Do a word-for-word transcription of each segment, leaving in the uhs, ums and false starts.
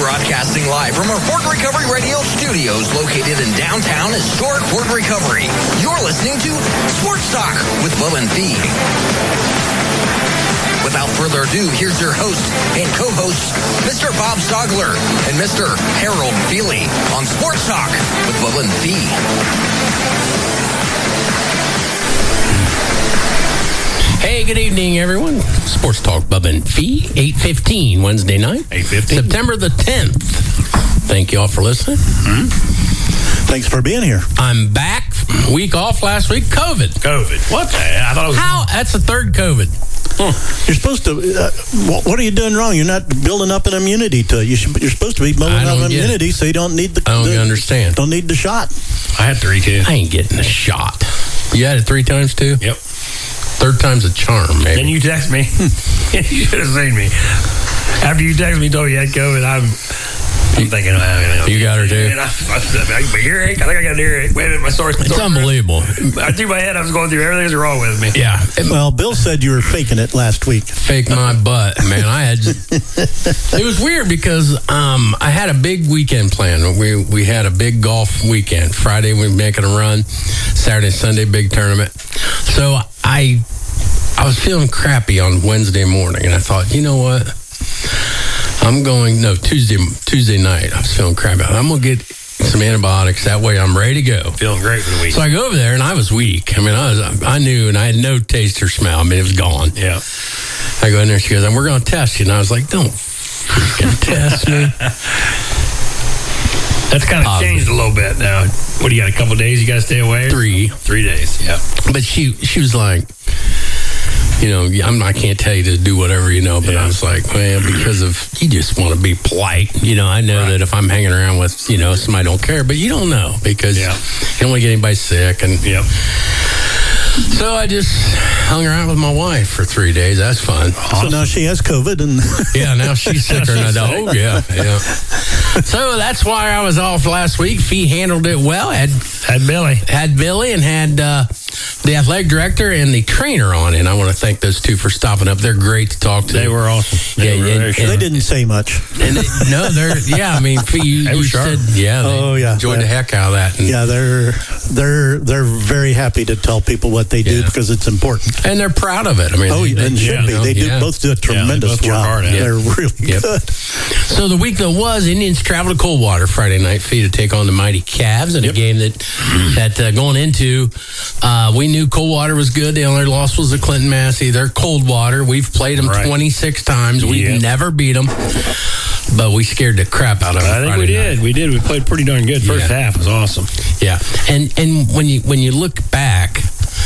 Broadcasting live from our Fort Recovery Radio studios located in downtown historic Fort Recovery. You're listening to Sports Talk with Bubba and Fee. Without further ado, here's your host and co-host, Mister Bob Stogler and Mister Harold Feely on Sports Talk with Bubba and Fee. Hey, good evening, everyone. Sports Talk, Bubba and Fee, eight fifteen, Wednesday night. eight fifteen. September the tenth. Thank you all for listening. Mm-hmm. Thanks for being here. I'm back. Week off last week. COVID. COVID. What the hell? I thought it was... How? That's the third COVID. Huh. You're supposed to... Uh, what are you doing wrong? You're not building up an immunity to it. You should, you're supposed to be building up an immunity it. so you don't need the... I don't the, understand. Don't need the shot. I had three, too. I ain't getting a shot. You had it three times, too? Yep. Third time's a charm, maybe. Then you text me. You should have seen me. After you text me and told me you had COVID, I'm, I'm thinking, oh, you got her too? Man, I, I, my earache, I think I got an earache. Wait a minute, my source. It's unbelievable. I threw my head, I was going through everything that's wrong with me. Yeah. Well, Bill said you were faking it last week. Fake my butt, man. I had. It was weird because um, I had a big weekend plan. We we had a big golf weekend. Friday we were making a run. Saturday, Sunday, big tournament. So I I was feeling crappy on Wednesday morning, and I thought, you know what? I'm going, no, Tuesday Tuesday night, I was feeling crappy. I'm going to get some antibiotics. That way I'm ready to go. Feeling great for the week. So I go over there, and I was weak. I mean, I was, I knew, and I had no taste or smell. I mean, it was gone. Yeah. I go in there, she goes, and we're going to test you. And I was like, don't freaking test me. That's kind of Positive. Changed a little bit now. What, do you got a couple days you got to stay away? Three. Three days, yeah. But she she was like, you know, I'm, I can't tell you to do whatever, you know, but yeah. I was like, well, because of, you just want to be polite. You know, I know right. that if I'm hanging around with, you know, somebody don't care, but you don't know because yeah. you don't want to get anybody sick. And yep. So I just hung around with my wife for three days. That's fun. Awesome. So now she has COVID. and Yeah, now she's sicker than I don't. Oh, yeah, yeah. So that's why I was off last week. Fee handled it well. Had, had Billy. Had Billy and had uh, the athletic director and the trainer on. And I want to thank those two for stopping up. They're great to talk to. They were awesome. They yeah, were and, very sure. They didn't say much. And they, no, they're, yeah, I mean, Fee, you, you said, yeah, they oh, yeah. enjoyed yeah. the heck out of that. And, yeah, they're, they're, they're very happy to tell people what they do yeah. because it's important. And they're proud of it. I mean, oh, they, and they, should yeah, be. They do yeah. both do a tremendous yeah, they both job. Work hard at they're it. really yep. good. So the week that was, Indians traveled to Coldwater Friday night, Fee, to take on the mighty Cavs in yep. a game that, that uh, going into, uh, we knew Coldwater was good. The only loss was the Clinton Massey. They're Coldwater. We've played them right. twenty-six times. We've yep. never beat them, but we scared the crap out of them. I think Friday we did. night. We did. We played pretty darn good. First yeah. half was awesome. Yeah, and and when you when you look back,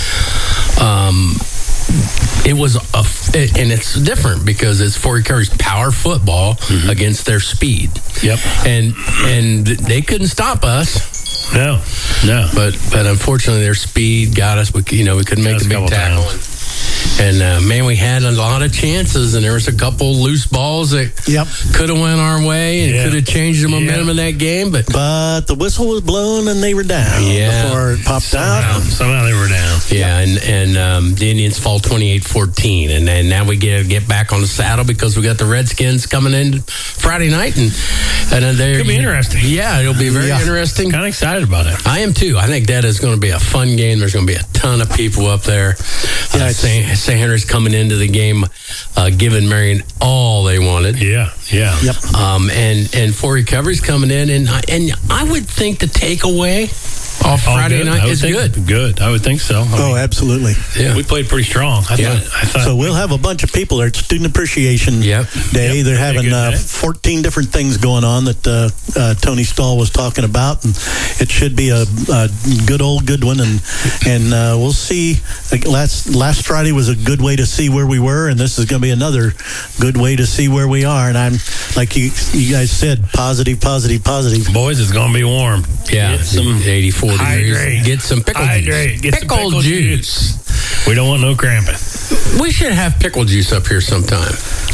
um. It was a, and it's different because it's Fort Recovery's power football mm-hmm. against their speed. Yep. And and they couldn't stop us. No, no. But but unfortunately, their speed got us. We you know we couldn't make the big tackle. And, and uh, man, we had a lot of chances, and there was a couple loose balls that yep. could have went our way and yeah. could have changed the momentum yeah. of that game. But but the whistle was blown and they were down yeah. before it popped somehow, out. Somehow they were down. Yeah, and and um, the Indians fall twenty-eight fourteen, and then now we get get back on the saddle because we got the Redskins coming in Friday night, and and they could be interesting. Yeah, it'll be very yeah. interesting. Kind of excited about it. I am too. I think that is going to be a fun game. There's going to be a ton of people up there. Yeah, uh, Saint Saint Henry's coming into the game, uh, giving Marion all they wanted. Yeah, yeah. Yep. Um, and and Fort Recovery's coming in, and I, and I would think the takeaway off Friday oh, night is think, good. Good. I would think so. I oh, mean, absolutely. Yeah. We played pretty strong. I yeah. thought, I thought. So we'll have a bunch of people there. It's Student Appreciation yep. Day. Yep. They're having uh, fourteen different things going on that uh, uh, Tony Stahl was talking about, and it should be a, a good old good one. And and uh, we'll see. Like last last Friday was a good way to see where we were, and this is going to be another good way to see where we are. And I'm like you, you guys said, positive, positive, positive. Boys, it's going to be warm. Yeah, get some eighty-four degrees. Hydrate. Get some pickle hydrate. juice. Get pickle, some pickle juice. juice. We don't want no cramping. We should have pickle juice up here sometime.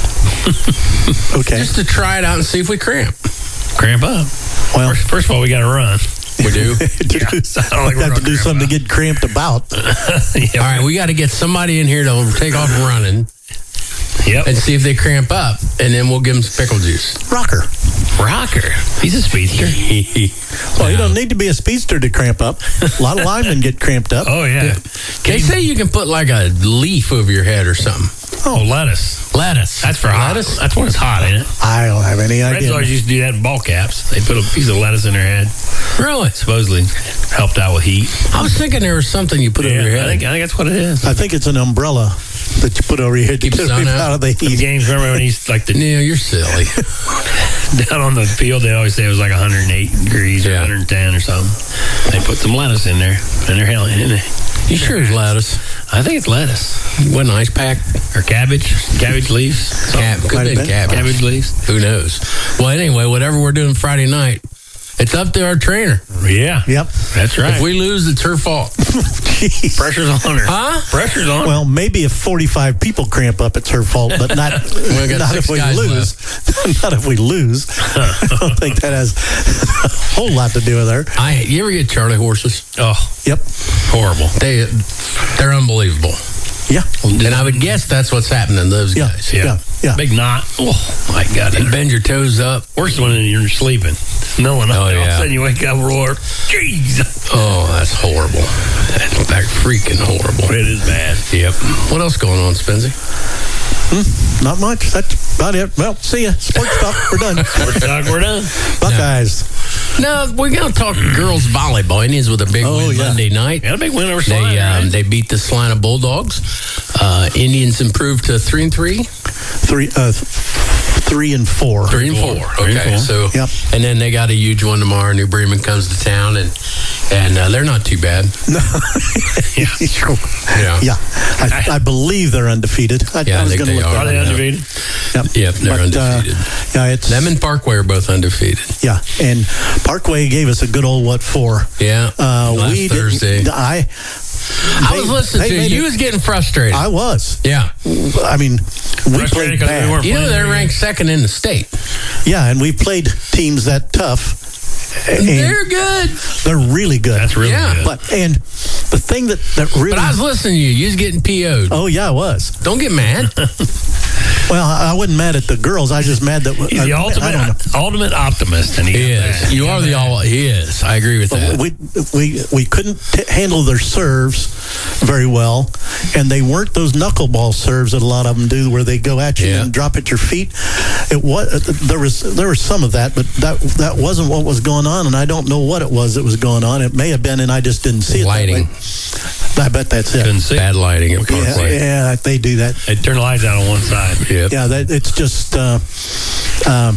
Okay. Just to try it out and see if we cramp. Cramp up. Well, first, first of all, we got to run. We do. yeah, so I don't like we have to do something out. to get cramped about. yeah, all right, we got to get somebody in here to take off running. Yep. And see if they cramp up, and then we'll give them some pickle juice. Rocker. Rocker. He's a speedster. Well, you don't need to be a speedster to cramp up. A lot of linemen get cramped up. Oh, yeah. They say you can put like a leaf over your head or something. Oh, lettuce. Lettuce. That's for hot. lettuce. That's when it's hot, ain't it? I don't have any Reds idea. always used to do that in ball caps. They put a piece of lettuce in their head. Really? Supposedly helped out with heat. I was thinking there was something you put over your I head. think, I think that's what it is. I think it's an umbrella that you put over your head to Keep the keep sun it out. out of the The heat. games, remember when he's like the Neil, you're silly. down on the field, they always say it was like one hundred eight degrees or Yeah. one hundred ten or something. They put some lettuce in there, and they're hell in it. You sure it's lettuce? I think it's lettuce What an ice pack? or cabbage, cabbage leaves, Cab, could Might have have been been. cabbage. cabbage leaves. Who knows? Well, anyway, whatever we're doing Friday night, it's up to our trainer. Yeah, Yep. that's right. If we lose, it's her fault. Jeez. Pressure's on her. Huh? Pressure's on her. Well, maybe if forty-five people cramp up, it's her fault, but not, got not six if we guys lose. Not if we lose. I don't think that has a whole lot to do with her. I you ever get Charlie horses? Oh, Yep. horrible. They they're unbelievable. Yeah. And I would guess that's what's happening to those Yeah. guys. Yeah. Yeah. Big knot. Oh, my God. You bend your toes up. Worse when you're sleeping. No one. Oh, All of a yeah. sudden you wake up, roar. Jeez. Oh, that's horrible. That's back freaking horrible. It is bad. Yep. What else going on, Spency? Not much. That's about it. Well, see ya. Sports talk. We're done. We're done. We're done. Buckeyes. No, we're going to talk girls volleyball. Indians with a big Oh, win yeah. Monday night. Got a big win over They Salina, um, right? they beat the Salina Bulldogs. Uh, Indians improved to three and three. Three, uh, th- three and four. Three and four. Three and Okay, four. so Yep. and then they got a huge one tomorrow. New Bremen comes to town, and and uh, they're not too bad. yeah. Yeah. Yeah. I, I believe they're undefeated. I, Yeah, I I was think going to they look are. Are that they up. undefeated? Yep. Yep, they're But, uh, undefeated. yeah, it's Them and Parkway are both undefeated. yeah, and Parkway gave us a good old what for. Yeah, Uh, last we Thursday. Didn't, I I they- was listening they to you. made You it- was getting frustrated. I was. yeah, I mean, we Frustrated played 'cause they bad. weren't you know playing they're very ranked second in the state. Yeah, and we played teams that tough. And They're good. they're really good. That's really Yeah. good. But and the thing that that really. But I was listening to you. You was getting P O'd. oh yeah, I was. Don't get mad. Well, I wasn't mad at the girls. I was just mad that He's I, the I don't know. ultimate, ultimate optimist, and he, He got is. that. You He are got the that. all. He is. I agree with that. We we we couldn't t- handle their serves very well, and they weren't those knuckleball serves that a lot of them do, where they go at you Yeah. and drop at your feet. It was there was there was some of that, but that that wasn't what was going on, and I don't know what it was that was going on. It may have been, and I just didn't see it. Lighting. That way. I bet that's it. Couldn't see. Bad lighting at Yeah, Parkway. yeah, they do that. They turn the lights out on one side. Yep. Yeah, that it's just. Uh, um,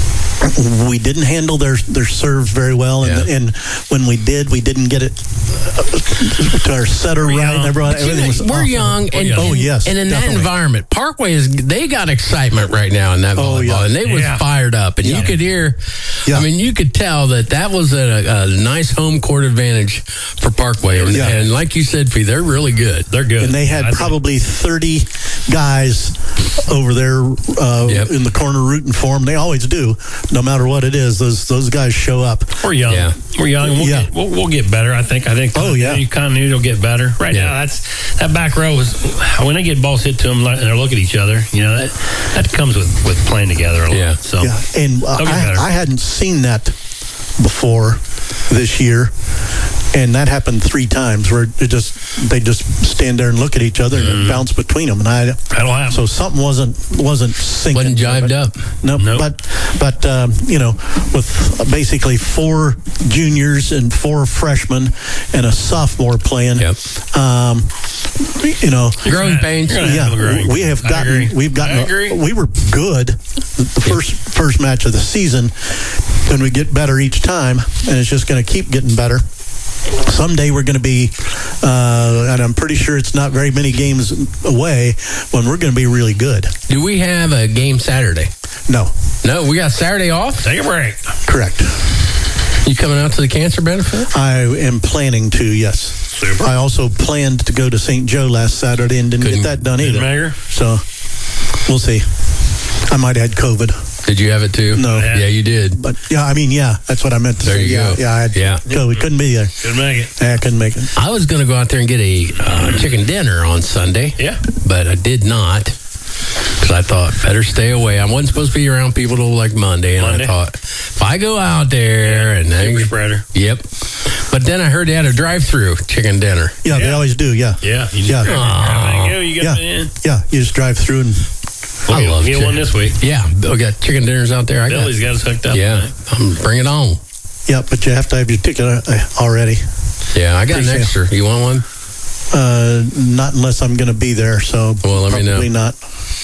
we didn't handle their their serves very well, and, Yeah. and when we did, we didn't get it uh, to our setter We're right. young. Everyone, But you everything know, was we're awful. young, and, young. and- Oh, yes, and in that definitely. environment, Parkway is they got excitement right now in that Oh, volleyball, yeah. and they was Yeah. fired up, and Yeah. you could hear. Yeah. I mean, you could tell that that was a, a nice home court advantage for Parkway, and, Yeah. and like you said, Fee, they're really good. They're good. And they had I think- probably thirty guys over there uh, Yep. in the corner rooting for them. They always do, no matter what it is. Those those guys show up. We're young. Yeah. We're young. And we'll, Yeah. get, we'll, we'll get better. I think. I think. Oh, yeah. You continuity will get better. Right Yeah. now, that's that back row is when they get balls hit to them and they look at each other. You know that that comes with, with playing together a lot. Yeah. So Yeah, and uh, They'll get better. I, I hadn't seen that before this year, and that happened three times where it just they just stand there and look at each other and Mm-hmm. it bounce between them, and I that'll happen. so something wasn't wasn't syncing. Wasn't jived up. No, Nope. but but um, you know, with basically four juniors and four freshmen and a sophomore playing, Yep. um, you know, Growing pains. You're gonna yeah, have a growing we have pains. I gotten. agree. We've gotten. I agree. We were good the first first match of the season, and we get better each time, and it's just going to keep getting better. Someday we're going to be, uh, and I'm pretty sure it's not very many games away when we're going to be really good. Do we have a game Saturday? No, No, we got Saturday off. Take a break. correct. You coming out to the cancer benefit? I am planning to. Yes. Super. I also planned to go to Saint Joe last Saturday and didn't Couldn't- get that done Didn't either. matter. So we'll see. I might have had COVID. Did you have it too? No. Yeah, you did. But yeah, I mean, yeah, that's what I meant to There say. you yeah, go. yeah, I had Yeah. COVID. We couldn't be there. Couldn't make it. Yeah, I couldn't make it. I was going to go out there and get a uh, chicken dinner on Sunday. Yeah. But I did not. Because So I thought, better stay away. I wasn't supposed to be around people till like Monday, and Monday? I thought, if I go out there and Super they, spreader. Yep. But then I heard they had a drive-through chicken dinner. Yeah, they Yeah. always do. Yeah, Yeah. You just Yeah. grab it. There you go. You got yeah, it in. yeah. You just drive through and We'll I get, love get chicken. one this week. Yeah, we got chicken dinners out there. I got, Billy's got us hooked up. yeah, um, bring it on. yeah, but you have to have your ticket uh, already. Yeah, I got an Appreciate it. extra. You want one? Uh, not unless I'm going to be there. So Well, let me know. probably not.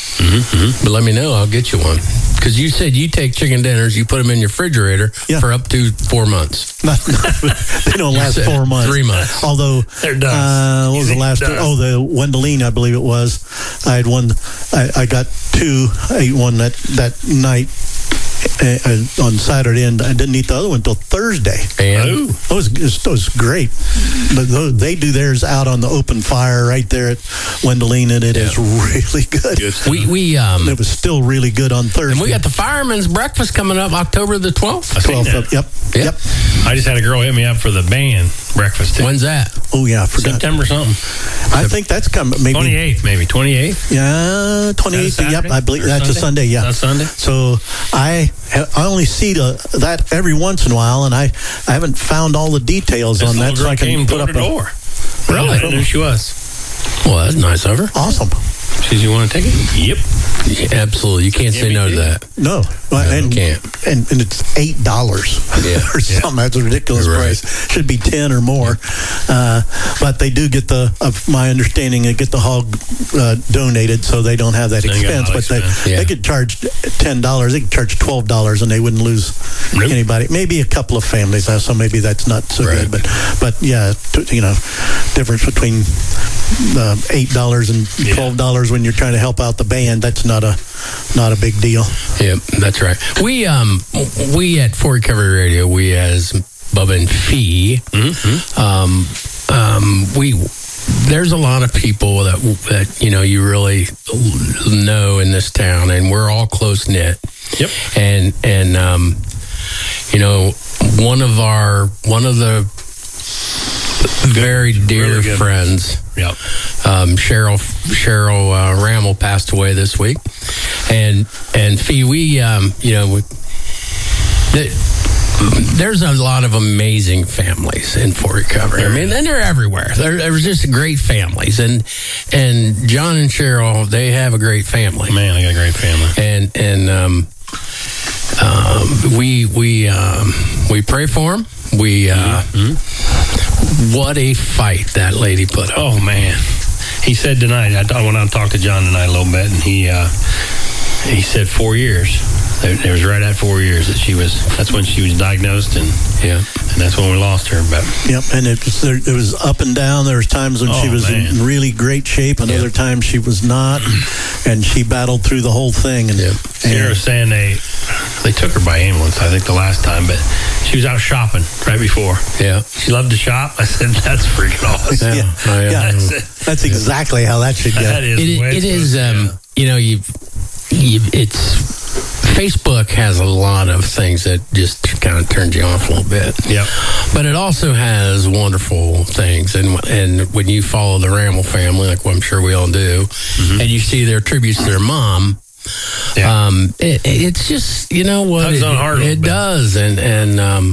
But let me know. I'll get you one. Because you said you take chicken dinners, you put them in your refrigerator Yeah. for up to four months. Not, they don't last said four months. three months. Although, They're done. uh, what was You the last? think they're Oh, the Wendeline, I believe it was. I had one. I, I got two. I ate one that that night uh, uh, on Saturday, and I didn't eat the other one until Thursday. And It was, it was great. But tho- they do theirs out on the open fire right there at Wendeline, and it is really good. Good stuff. we, we, um, It was still really good on Thursday. and we got the Fireman's Breakfast coming up October the twelfth. I seen twelfth. that. Of, yep. Yeah. Yep. I just had a girl hit me up for the band breakfast. too. When's that? Oh yeah, I forgot. September something. I think that's coming. Maybe twenty-eighth, maybe. twenty-eighth? Yeah, twenty-eighth. Yep, I believe Or that's a Sunday. Yeah, That's Sunday? So I I only see the, that every once in a while, and I, I haven't found all the details This on little that, so girl I can came put door up to a door. Really? I didn't know who she was. Well, that's nice of her. awesome. She said, you want to take it? Yep. Yeah, absolutely. You can't say no to that. No, well, No, and, can't. and and it's eight dollars Yeah, or something. That's a ridiculous You're right. price. Should be ten or more. Uh, but they do get the, of my understanding, they get the hog uh, donated, so they don't have that So you got expense. no But they expense. Yeah. they could charge ten dollars. They could charge twelve dollars, and they wouldn't lose Nope. anybody. Maybe a couple of families, uh, so maybe that's not so Right. good. But but yeah, t- you know, difference between uh, eight dollars and Yeah. twelve dollars when you're trying to help out the band. That's not a not a big deal. Yep, that's right. We um we at Fort Recovery Radio, we as Bubba and Fee, um um we there's a lot of people that that you know you really know in this town, and we're all close knit. Yep. And and um you know one of our one of the very dear Really good. friends. Yep. Um, Cheryl Cheryl uh, Rammel passed away this week, and and Fee, we um, you know we, the, there's a lot of amazing families in Fort Recovery. I mean, and they're everywhere. There, there's just great families, and and John and Cheryl, they have a great family, Man, I got a great family. and and um, um, we we um, we pray for them. We uh, what a fight that lady put up. Oh, man. He said tonight, I, I went out and talked to John tonight a little bit, and he uh, he said four years. It, it was right at four years that she was, that's when she was diagnosed, and Yeah. and that's when we lost her. But Yep, and it was there, it was up and down. There was times when she Oh, was man. in really great shape, and Yeah. other times she was not, and she battled through the whole thing. And, Yeah. Sarah and was saying they they took her by ambulance, I think, the last time, but she was out shopping right before. Yeah. She loved to shop. I said, that's freaking awesome. yeah, Oh, yeah. yeah, That's, that's exactly how that should go. that is It, the way it it's is, supposed to um, go. you know, you, you, it's, Facebook has a lot of things that just kind of turns you off a little bit. Yep. But it also has wonderful things. And and when you follow the Rammel family, like I'm sure we all do, and you see their tributes to their mom, Yeah. um, it, it's just, you know what? Tugs It, on heart a little it bit. does. And, and um,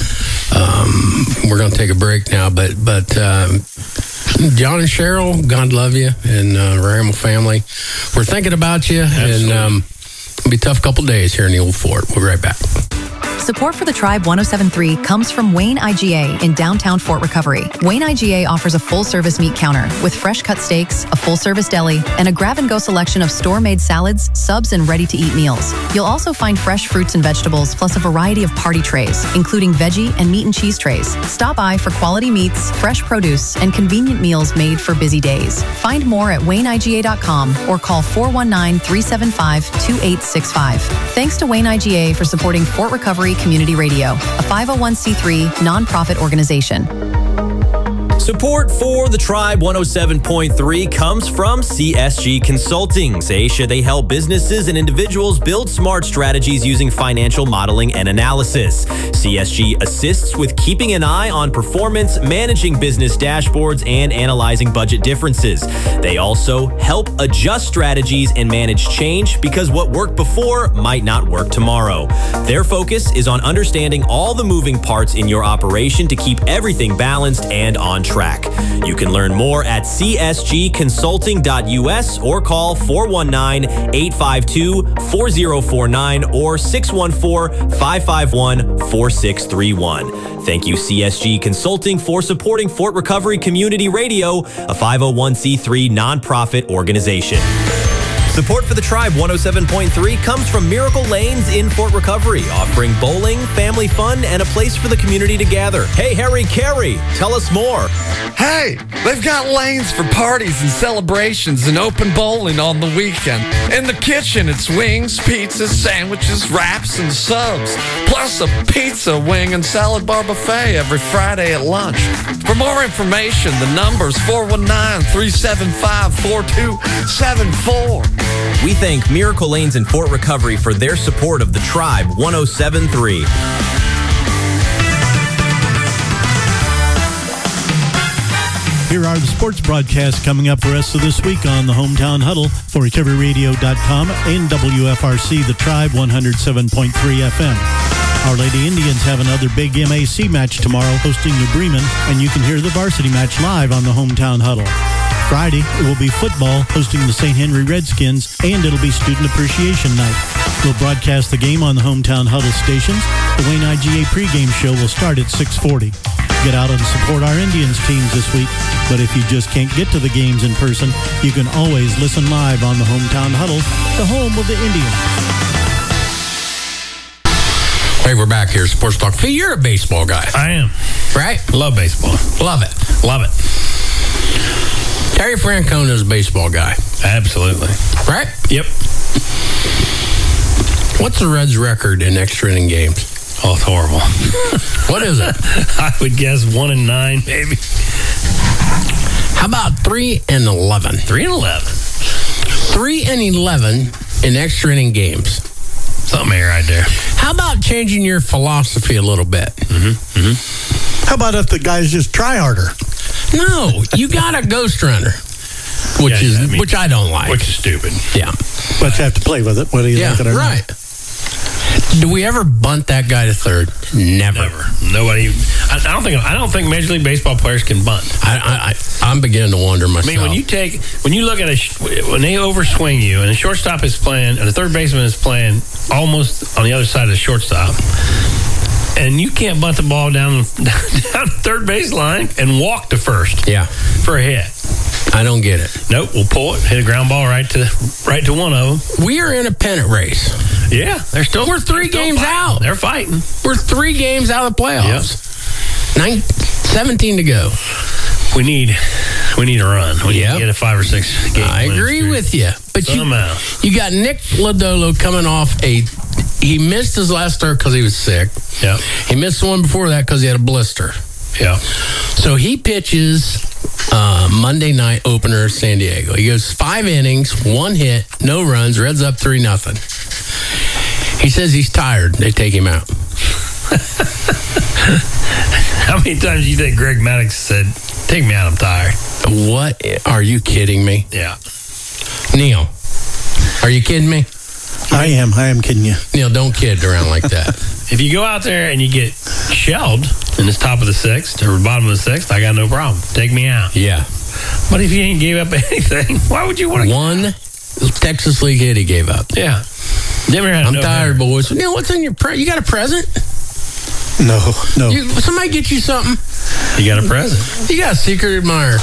um, we're going to take a break now, but, but, um, John and Cheryl, God love you, and uh, Rammel family. We're thinking about you, Absolutely. and um, it'll be a tough couple days here in the Old Fort. We'll be right back. Support for the Tribe one oh seven point three comes from Wayne I G A in downtown Fort Recovery. Wayne I G A offers a full-service meat counter with fresh cut steaks, a full-service deli, and a grab-and-go selection of store-made salads, subs, and ready-to-eat meals. You'll also find fresh fruits and vegetables, plus a variety of party trays, including veggie and meat and cheese trays. Stop by for quality meats, fresh produce, and convenient meals made for busy days. Find more at wayne I G A dot com or call four one nine, three seven five, two eight six five. Thanks to Wayne I G A for supporting Fort Recovery Community Radio, a five oh one c three nonprofit organization. Support for the Tribe one oh seven point three comes from C S G Consulting. Saisha, they help businesses and individuals build smart strategies using financial modeling and analysis. C S G assists with keeping an eye on performance, managing business dashboards, and analyzing budget differences. They also help adjust strategies and manage change because what worked before might not work tomorrow. Their focus is on understanding all the moving parts in your operation to keep everything balanced and on track. You can learn more at c s g consulting dot u s or call four one nine, eight five two, four zero four nine or six one four, five five one, four six three one. Thank you, C S G Consulting, for supporting Fort Recovery Community Radio, a five oh one c three nonprofit organization. Support for the Tribe one oh seven point three comes from Miracle Lanes in Fort Recovery, offering bowling, family fun, and a place for the community to gather. Hey, Harry Carey, tell us more. Hey, they've got lanes for parties and celebrations and open bowling on the weekend. In the kitchen, it's wings, pizzas, sandwiches, wraps, and subs. Plus a pizza, wing, and salad bar buffet every Friday at lunch. For more information, the number's four one nine, three seven five, four two seven four. We thank Miracle Lanes in Fort Recovery for their support of the Tribe one oh seven point three. Here are the sports broadcasts coming up for us this week on the Hometown Huddle for recovery radio dot com and W F R C, the Tribe one oh seven point three F M. Our Lady Indians have another big M A C match tomorrow hosting New Bremen, and you can hear the varsity match live on the Hometown Huddle. Friday, it will be football hosting the Saint Henry Redskins, and it'll be Student Appreciation Night. We'll broadcast the game on the Hometown Huddle stations. The Wayne I G A pregame show will start at six forty. Get out and support our Indians teams this week, but if you just can't get to the games in person, you can always listen live on the Hometown Huddle, the home of the Indians. Hey, we're back here, Sports Talk. Phil, you're a baseball guy. I am. Right? Love baseball. Love it. Love it. Terry Francona is a baseball guy. Absolutely. Right? Yep. What's the Reds' record in extra inning games? Oh, it's horrible. What is it? I would guess one and nine, maybe. How about three and eleven? Three and eleven. Three and eleven in extra inning games. Something here right there. How about changing your philosophy a little bit? Mm-hmm. Mm-hmm. How about if the guys just try harder? No, you got a ghost runner, which Yeah, is yeah, I mean, which I don't like. Which is stupid. Yeah, But you have to play with it, whether you yeah, like it or right. not. Do we ever bunt that guy to third? Never. Never. Nobody. I, I don't think. I don't think Major League Baseball players can bunt. I, I, I I'm beginning to wonder I myself. mean, when you take, when you look at a, sh- when they overswing you, and the shortstop is playing, and the third baseman is playing almost on the other side of the shortstop, and you can't bunt the ball down down the third baseline and walk to first. Yeah, for a hit. I don't get it. Nope, we'll pull it, hit a ground ball right to right to one of them. We are in a pennant race. Yeah, they're still. We're three they're games out. They're fighting. We're three games out of the playoffs. Yep. Nine, seventeen to go. We need, we need a run. We yep. need to get a five or six game. I agree streak. with you, but Somehow. you you got Nick Lodolo coming off a. He missed his last start because he was sick. Yeah. He missed the one before that because he had a blister. Yeah. So he pitches uh, Monday night opener San Diego. He goes five innings, one hit, no runs, Reds up three nothing. He says he's tired. They take him out. How many times do you think Greg Maddux said, "Take me out, I'm tired"? What? Are you kidding me? Yeah. Neil, are you kidding me? I am. I am kidding you. Neil, don't kid around like that. If you go out there and you get shelled in the top of the sixth or bottom of the sixth, I got no problem. Take me out. Yeah. But if you ain't gave up anything, why would you want to? One Texas League hit he gave up. Yeah. Never had I'm no tired, hair. boys. Neil, what's in your pre- You got a present? No, no. You, somebody get you something? You got a present. You got a secret admirer.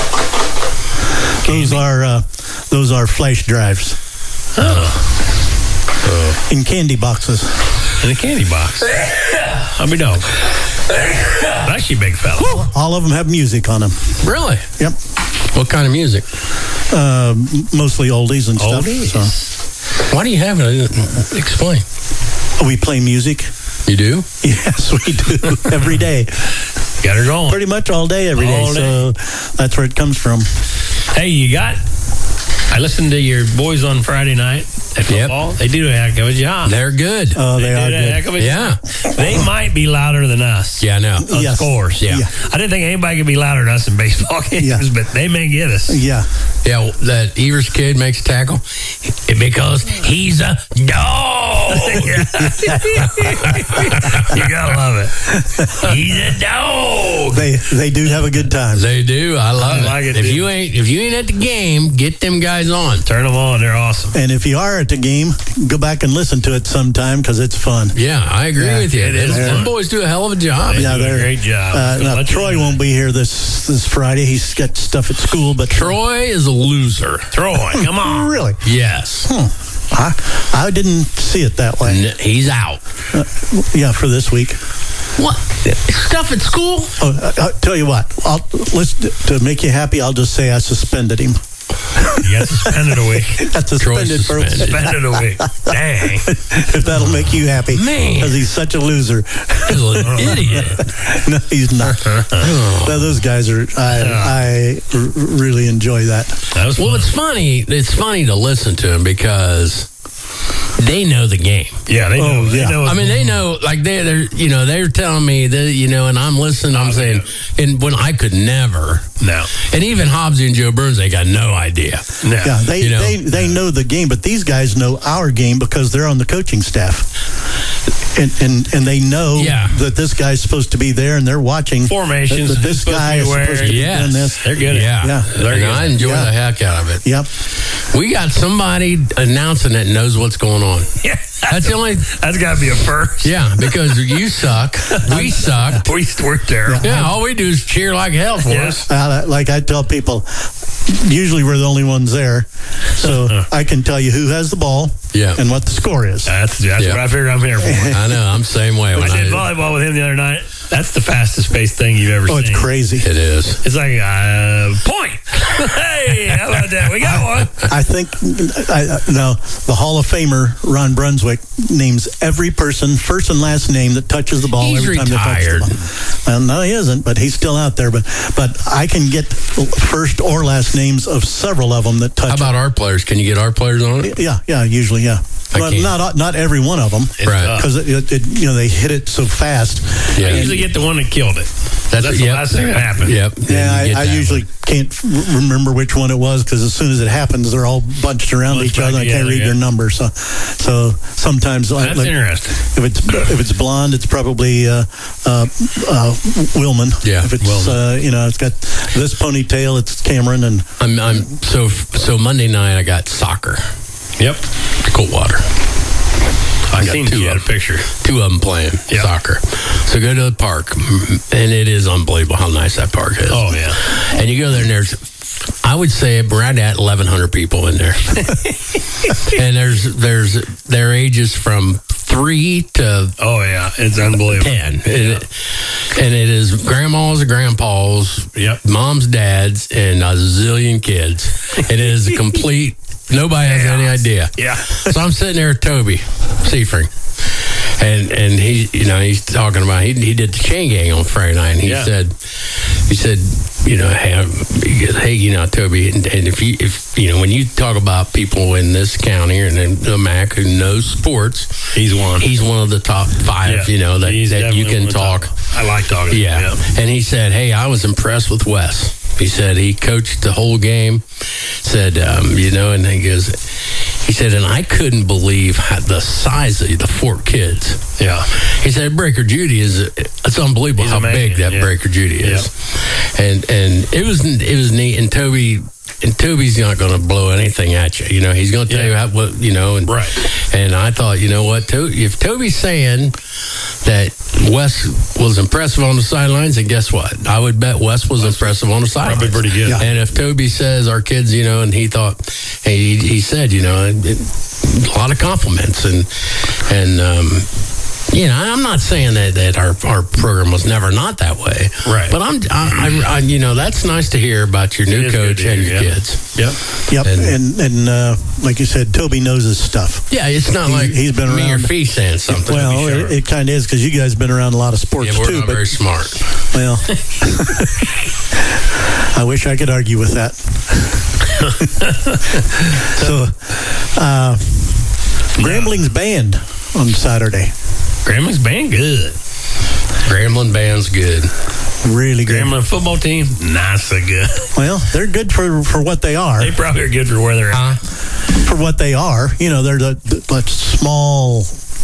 Those are uh, those are flash drives. Oh. Uh, in candy boxes. In a candy box. I'll be dog. Actually, big fella. Woo. All of them have music on them. Really? Yep. What kind of music? Uh, mostly oldies and stuff. Oldies. So. Why do you have it? Explain. We play music. You do? Yes, we do. Every day. Got her going. pretty much all day, every day. All day. So that's where it comes from. Hey, you got... I listened to your boys on Friday night at football. Yep. They do a heck of a job. They're good. Oh, they, They are did a good. heck of a Yeah. job. They might be louder than us. Yeah, I know. On Yes. scores. Yeah. Yeah. I didn't think anybody could be louder than us in baseball games, Yeah. but they may get us. Yeah. Yeah, that Evers kid makes a tackle because he's a dog. You gotta love it. He's a dog. They they do have a good time. They do. I love I like it. it, If dude. you ain't if you ain't at the game, get them guys on. Turn them on. They're awesome. And if you are at the game, go back and listen to it sometime because it's fun. Yeah, I agree Yeah, with you. it is Them fun. boys do a hell of a job. They Yeah, do a they're- great job. Uh, Gonna now, let you Troy know. won't be here this this Friday. He's got stuff at school, but Troy is a loser. Troy, come on. really, Yes. I I didn't see it that way. N- He's out. Yeah, for this week. What? Stuff at school? Oh, I, I'll tell you what. I'll, let's to make you happy. I'll just say I suspended him. You got suspended a week. That's suspended for suspended. Suspended a week. Dang. if that'll make you happy. Man. Because he's such a loser. He's an idiot. No, he's not. Oh. No, those guys are. I I r- really enjoy that. That was Well, fun. it's funny. It's funny to listen to him because they know the game. Yeah, they know. Oh, they yeah. know I mean, they know, like they, they're, you know, they're telling me that, you know, and I'm listening. I'm Oh, saying, and when I could never, No. and even Hobbsy and Joe Burns, they got no idea. No. Yeah, they You know. they they know the game, but these guys know our game because they're on the coaching staff, and and and they know Yeah. that this guy's supposed to be there, and they're watching Formations, That, that who's this supposed to guy be is where. supposed to be Yes. doing this. They're good at it. Yeah, Yeah. They're and I enjoy Yeah. the heck out of it. Yep. We got somebody announcing it and knows what's going on. Yeah. That's the only. That's got to be a first. Yeah, because you suck, we suck. We, we're terrible. Yeah, all we do is cheer like hell for Yeah. us. Uh, like I tell people, usually we're the only ones there, so I can tell you who has the ball Yeah. and what the score is. That's, that's Yeah. what I figure I'm here for. I know. I'm the same way. I When did I, volleyball with him the other night. That's the fastest paced thing you've ever Oh, seen. it's crazy. it is. It's like, uh, point. Hey, how about that? We got one. I think I, I, no, the Hall of Famer Ron Brunswick names every person first and last name that touches the ball He's every time retired. they touch the ball. Well, no, he isn't, but he's still out there. But but I can get first or last names of several of them that touch. How about our players? Can you get our players on it? it. Yeah, yeah, usually, yeah. I But can't. not not every one of them, Right. tough. because it, it, it, you know they hit it so fast. Yeah. I usually get the one that killed it. That's, That's the yep. last thing that happened. Yep. Yeah, You get I, I that usually can't f- remember which one it was because as soon as it happens, they're all bunched around Bunched each other. I back can't together, read yeah. their number, so so sometimes I- That's like, interesting. if it's if it's blonde, it's probably uh, uh, uh, Willman. Yeah, If it's Willman. uh, you know, it's got this ponytail, it's Cameron, and I'm, I'm so so Monday night I got soccer, Yep. Coldwater. I got seen two you had a of them. picture. Two of them playing Yeah. soccer. So go to the park, and it is unbelievable how nice that park is. Oh, yeah. And you go there, and there's, I would say, right at eleven hundred people in there, and there's there's their ages from three to Oh, yeah. It's unbelievable. ten, and, it, and it is grandmas and grandpas, Yep. moms, dads, and a zillion kids. It is a complete. Nobody has any idea. Yeah. So I'm sitting there with Toby Seifring, and and he, you know, he's talking about he he did the chain gang on Friday night, and he Yeah. said, he said, you know, hey, he goes, hey, you know, Toby, and, and if you if you know when you talk about people in this county and in the Mac who knows sports, He's one. he's one of the top five, Yeah. you know, that He's that you definitely can one of the talk. top. I like talking to him, Yeah. yeah. And he said, hey, I was impressed with Wes. He said he coached the whole game. Said, um, you know, and he goes, he said, and I couldn't believe how the size of the four kids. Yeah. He said, Breaker Judy is, it's unbelievable He's how a man, big that yeah. Breaker Judy is. And and it was it was neat. And Toby, and Toby's not going to blow anything at you. You know, he's going to tell Yeah. you how, what, you know. And, Right. And I thought, you know what, to, if Toby's saying that Wes was impressive on the sidelines, and guess what? I would bet Wes was impressive on the sidelines. Probably pretty good. Yeah. And if Toby says our kids, you know, and he thought, he, he said, you know, it, it, a lot of compliments, and and um, You know, I'm not saying that, that our, our program was never not that way. Right. But I'm, I, I, I, you know, that's nice to hear about your It new is good coach to and hear, your yeah. kids. Yep. Yep, And- and and uh, like you said, Toby knows his stuff. Yeah, it's not He- like he's been me or around- Fee saying something. Well, to be sure. it, it kind of is because you guys been around a lot of sports yeah, we're too. not But very smart. well, I wish I could argue with that. So, uh, Grambling's band on Saturday. Gramblin's band good. Grambling band's good. Really good. Grambling football team, not so good. Well, they're good for, for what they are. They probably are good for where they're at. For what they are, you know, they're the, the, the small,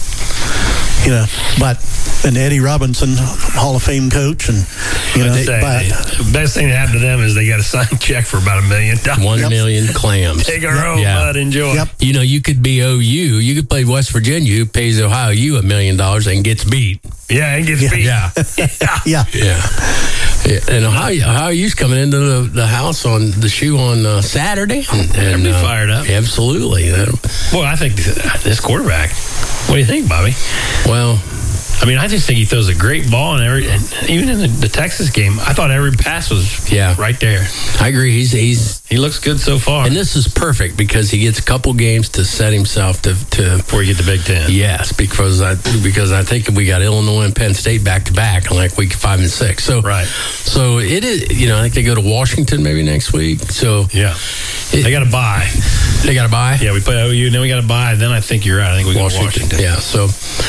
you know, but an Eddie Robinson Hall of Fame coach, and you know, They say, but, the best thing that happened to them is they got a signed check for about a million dollars. One million clams. Take our own, Yeah. bud. Enjoy. Yep. You know, you could be O U. You could play West Virginia, who pays Ohio U a million dollars and gets beat. Yeah, and get beat. Yeah. yeah. yeah, Yeah. Yeah. And Ohio, Ohio U's coming into the, the house on the shoe on uh, Saturday. And, and, be uh, fired up. Absolutely. That- Well, I think this quarterback. What do you think, Bobby? Well, I mean, I just think he throws a great ball, and every and even in the, the Texas game, I thought every pass was Yeah. right there. I agree. He's he's He looks good so far. and this is perfect because he gets a couple games to set himself to to before you get the Big Ten. yes, because I because I think we got Illinois and Penn State back to back in like week five and six. So Right. So it is. You know, I think they go to Washington maybe next week. So Yeah. it- They got to buy. they got to buy. Yeah, we play O U, and then we got to buy. Then I think you're right. I think we go to Washington. Yeah. So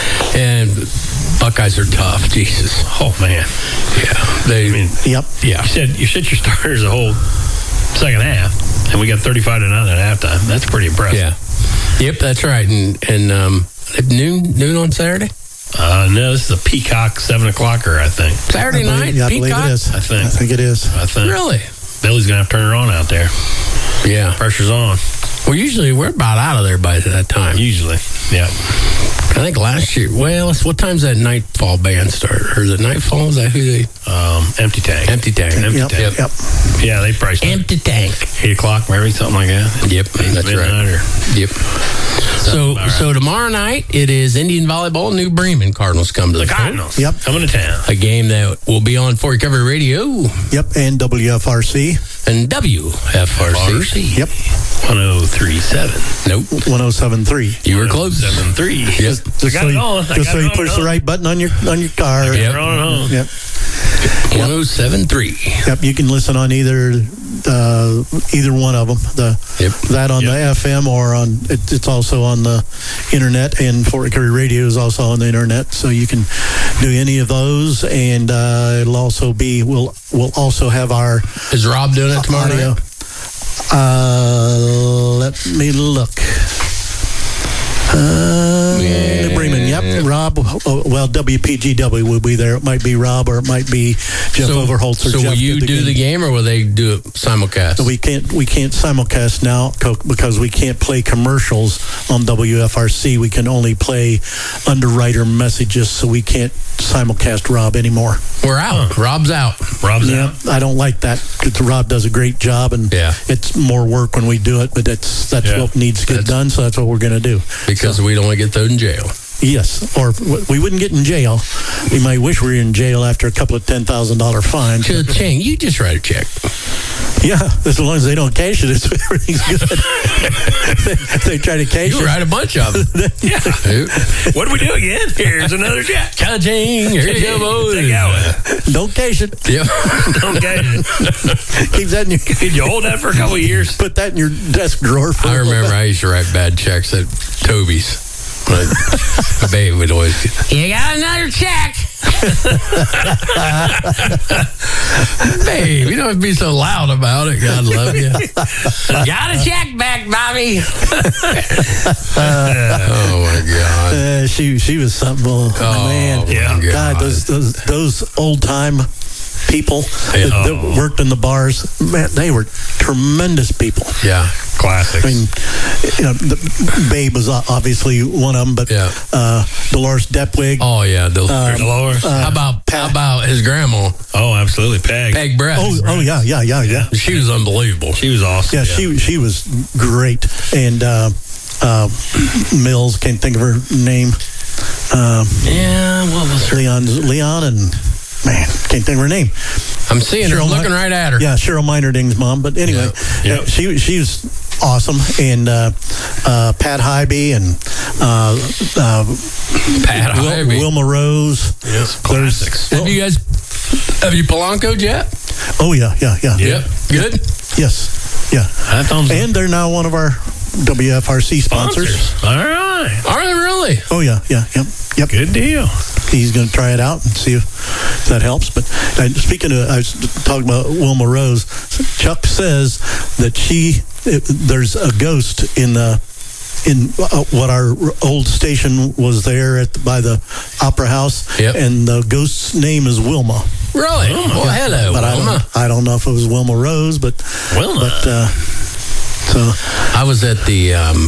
and Buckeyes are tough. Jesus. Oh man. Yeah. They. I mean, yep. yeah. you said you said your starters the whole second half, and we got thirty-five to none at halftime. That's pretty impressive. Yeah. Yep. That's right. And and um, at noon noon on Saturday. Uh, no, this is a Peacock seven o'clocker. I think. Saturday I believe, night. yeah, I believe Peacock? it is. I think. I think it is. I think. Really? Billy's gonna have to turn it on out there. Yeah. Pressure's on. Well, usually we're about out of there by that time. Usually. Yeah. I think last year. Well, it's, what time's that Nightfall band start? Or is it Nightfall? Is that who they? Um, empty tank. Empty Tank. Empty Yep. tank. Yep. Yeah, they probably start Empty Tank. eight o'clock, maybe something like that. Yep, that's Midnight right. Or, Yep. So, about right. so tomorrow night it is Indian volleyball. New Bremen Cardinals come to the, the field. Cardinals. Yep. Coming to town. A game that will be on For Recovery Radio Yep. And W F R C. and W F R C. R C. Yep. one oh three seven. Nope, one oh seven point three. you were close. seven three. Yep. I Just got so it you, on. I just got so it you on, push the on. right button on your on your car. Yep. Yep. We're on, on. Yep. one oh seven point three. Yep. You can listen on either uh, either one of them. The Yep. that on Yep. the F M or on it, it's also on the internet, and Fort Recovery Radio is also on the internet, so you can do any of those. And uh, it'll also be we'll we'll also have our Is Rob doing it tomorrow audio. night? Uh, let me look. Uh, Yeah. Bremen, yep. Rob, oh, well, W P G W will be there. It might be Rob or it might be Jeff so, Overholtz or so Jeff. will you did do the game or will they do it simulcast? We can't we can't simulcast now co- because we can't play commercials on W F R C. We can only play underwriter messages, so we can't simulcast Rob anymore. We're out. Rob's out. Rob's Yeah, out. I don't like that because Rob does a great job, and Yeah. it's more work when we do it. But that's that's Yeah. what needs to get That's- done. So that's what we're going to do. Because we don't want to get thrown in jail. Yes, or we wouldn't get in jail. We might wish we were in jail after a couple of ten thousand dollar fines. Ching, you just write a check. Yeah, as long as they don't cash it, it's, everything's good. they, they try to cash You it. write a bunch of them. Yeah. What do we do again? Here's another check. Cha-ching. Here you go, boys. Take out. Don't cash it. Yep. Okay. Keep that in your. Did you hold that for a couple of years? Put that in your desk drawer. For I remember I used to write bad checks at Toby's. But my baby would always, you got another check. Babe, you don't have to be so loud about it. God love you. Got a check back, Bobby. Oh, my God. Uh, she she was something. Oh, Oh, man, my Yeah. God. God, those those those old time people Yeah. that, that worked in the bars, man, they were tremendous people. Yeah. Classics. I mean, you know, the, Babe was obviously one of them, but Yeah. uh, Dolores Depwig, Oh, yeah. The, Dolores. how about how about his grandma, oh, absolutely. Peg. Peg Brett? oh, oh yeah, yeah, yeah, yeah. She was unbelievable. She was awesome. Yeah, she she was great, and uh, uh, Mills, can't think of her name. Um, Yeah, what was her? Leon, Leon, and man, can't think of her name. I'm seeing her. I'm looking right at her. Yeah, Cheryl Meinerding's mom. But anyway, Yeah. uh, she she's awesome, and uh, uh, Pat Hybe and uh, uh, Pat Wil- Hybe. Wilma Rose. Yes, There's- classics. Have you guys, have you Polanco'd yet? Oh yeah, yeah, yeah. Yeah. Good? Yes, yeah. That sounds And they're now one of our W F R C sponsors. sponsors. All right. Are they really? Oh yeah, yeah, yep, yep. Good deal. He's going to try it out and see if that helps. But uh, speaking of, I was talking about Wilma Rose. Chuck says that she it, there's a ghost in the in uh, what our old station was there at by the Opera House, Yep. and the ghost's name is Wilma. Really? Well, hello, But I Wilma. don't, I don't know if it was Wilma Rose, but Wilma. But uh, so I was at the um,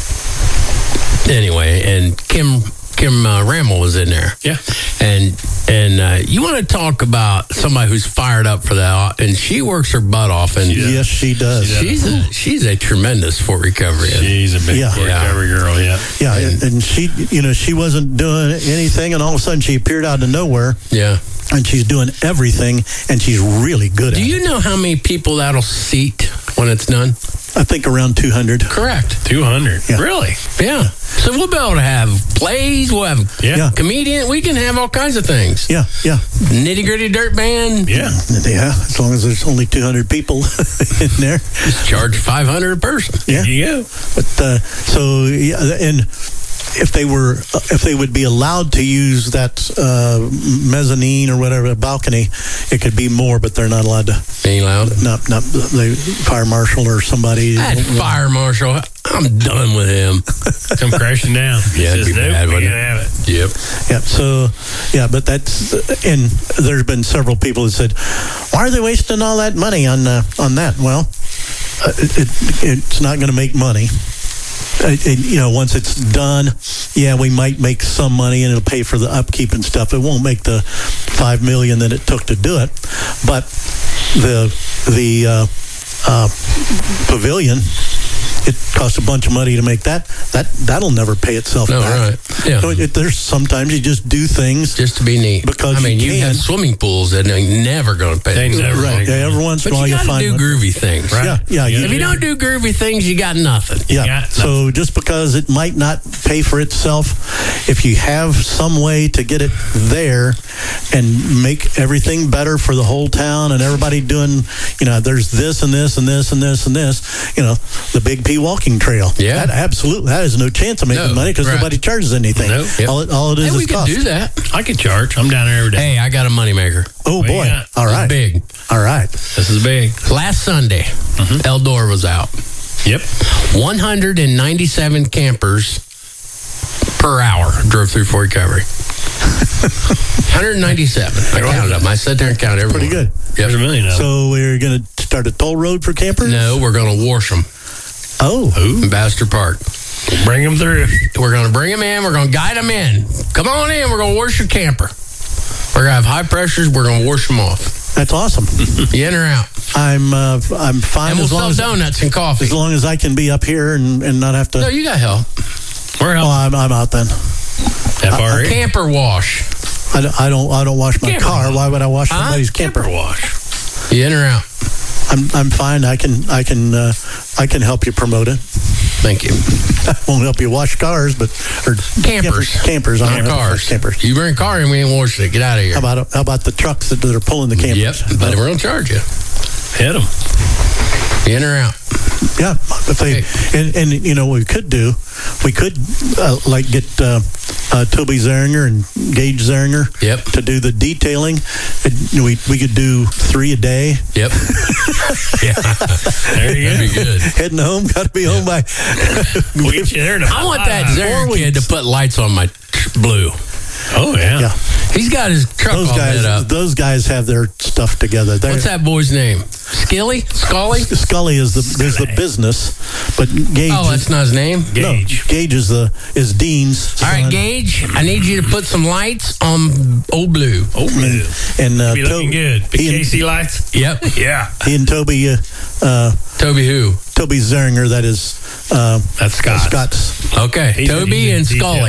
anyway, and Kim Kim uh, Rammel was in there. Yeah. And and uh, you want to talk about somebody who's fired up for that, and she works her butt off, and yes, she does. she's a, she's a tremendous for recovery. She's a big Yeah. recovery girl, yeah. Yeah, and, and she, you know, she wasn't doing anything, and all of a sudden she appeared out of nowhere, Yeah. and she's doing everything, and she's really good Do at it. you know how many people that'll seat when it's done? I think around two hundred. Correct. two hundred. Yeah. Really? Yeah. So we'll be able to have plays. We'll have Yeah. Yeah. comedian. We can have all kinds of things. Yeah, yeah, Nitty gritty dirt band. Yeah. yeah. As long as there's only two hundred people in there. Charge five hundred a person. Yeah. There you go. But uh, so yeah, and if they were, if they would be allowed to use that uh, mezzanine or whatever balcony, it could be more, but they're not allowed to. Ain't loud. Not, not the fire marshal or somebody. That fire marshal, I'm done with him. Come crashing down. Yeah, it'd Says, be nope, bad, we wouldn't can't it? have it. Yep. Yeah. So, yeah, but that's and there's been several people that said, "Why are they wasting all that money on uh, on that?" Well, uh, it, it, it's not going to make money. Uh, it, you know, once it's done, yeah, we might make some money, and it'll pay for the upkeep and stuff. It won't make the five million that it took to do it, but the the uh, uh, pavilion. It costs a bunch of money to make that. That that'll never pay itself No, back. right. Yeah. So it, there's sometimes you just do things. Just to be neat. Because I mean, you you, can. have swimming pools that ain't never going to pay. They never Right. make Yeah, money. every once in But a while you you'll got to find do one. groovy things. Right. Yeah, yeah. You You, If you don't do groovy things, you got nothing. yeah. Yeah. So just because it might not pay for itself, if you have some way to get it there and make everything better for the whole town and everybody doing, you know, there's this and this and this and this and this, you know, the Big P walking trail. Yeah. That absolutely, that has no chance of making No, money because right. nobody charges anything. Nope. Yep. All, it, all it is Hey, we is could cost. do that. I could charge. I'm down there every day. Hey, I got a moneymaker. Oh, What boy. you got? All right. Big. All right. This is big. Last Sunday, Eldor was out. Yep. one hundred ninety-seven campers per hour drove through for recovery. one hundred ninety-seven. I counted them. I sat there and counted everyone. Pretty good. There's a Yep. million of them. So we're going to start a toll road for campers? No, we're going to wash them Oh. in Baxter Park. Bring them through. We're going to bring them in. We're going to guide them in. Come on in. We're going to wash your camper. We're going to have high pressures. We're going to wash them off. That's awesome. You in or out? I'm uh, I'm fine And we'll as long sell as donuts and coffee. as long as I can be up here and, and not have to. No, you got help. We're Oh, helping. I'm, I'm out then. F R E. Camper wash. I don't I don't, I don't wash my Camper car. wash. Why would I wash Huh? somebody's camper? Camper wash. You in or out? I'm I'm fine. I can I can uh, I can help you promote it. Thank you. I won't help you wash cars, but or Campers. Campers. I Not don't have to cars. wash campers. You bring a car and we ain't washing it. Get out of here. How about how about the trucks that, that are pulling the campers? Yep. But we're going to charge you. Hit them. You in or out? Yeah, if they and, and you know what we could do, we could uh, like get uh, uh, Toby Zeringer and Gage Zeringer Yep. to do the detailing. And we we could do three a day. Yep. Yeah. There you That'd be go. good. Heading home, got to be home by. We'll get you there in I about want that five. Zaren Four kid to weeks. put lights on my tr- blue. Oh, yeah. Yeah, He's got his truck those all lit guys, up. those guys have their stuff together. They're, What's that boy's name? Skilly? Scully? Scully is the is the business, but Gage. Oh, that's is, not his name? no, Gage. Gage is the is Dean's. All right, son. Gage, I need you to put some lights on Old Blue. Oh, man. and uh, Be looking To- good. Big he and- K C lights. Yep. Yeah. He and Toby, uh, uh, Toby who? Toby Zeringer, that is uh, That's Scott. Scott's. Okay. He's a- Toby he's a and Scully. detailer.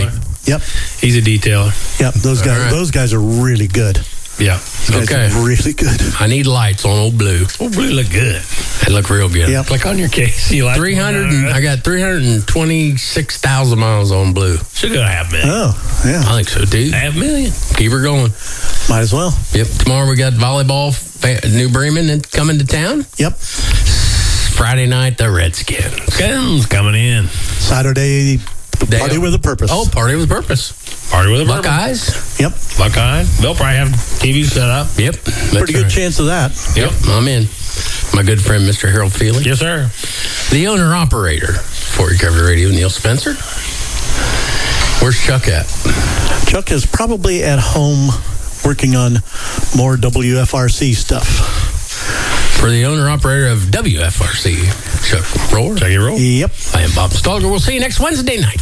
Yep. He's a detailer. Yep. Those guys. right. Those guys are really good. Yeah. Those Okay. guys are really good. I need lights on Old Blue. Oh, blue look good. They look real good. Yep. Click on your case. You like three hundred. And, I got three hundred twenty-six thousand miles on Blue. Should go half million. Oh, yeah. I think so too. Half million. Keep her going. Might as well. Yep. Tomorrow we got volleyball. Fa- New Bremen and coming to town. Yep. Friday night the Redskins. Guns coming in. Saturday, Day party of- with a purpose. Oh, party with a purpose. Party with a purpose. Buckeyes. Yep. Buckeye. They'll probably have T V set up. Yep. That's Pretty good right. chance of that. Yep. I'm in. My good friend, Mister Harold Feely. Yes, sir. The owner-operator for Recovery Radio, Neil Spencer. Where's Chuck at? Chuck is probably at home working on more W F R C stuff. For the owner-operator of W F R C, Chuck Roar. Chucky roll. Yep. I am Bob Stalger. We'll see you next Wednesday night.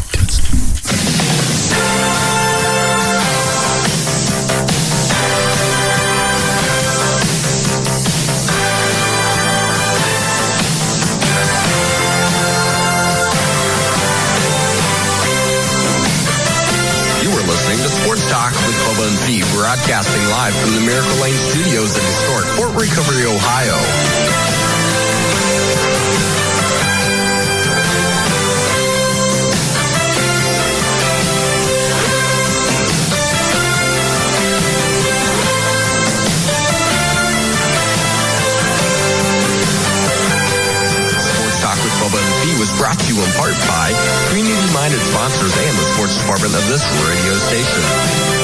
Listening to Sports Talk with Bubba and Pete, broadcasting live from the Miracle Lane Studios in historic Fort Recovery, Ohio. Sports Talk with Bubba and Pete was brought to you in part by community-minded sponsors and the sports department of this radio station.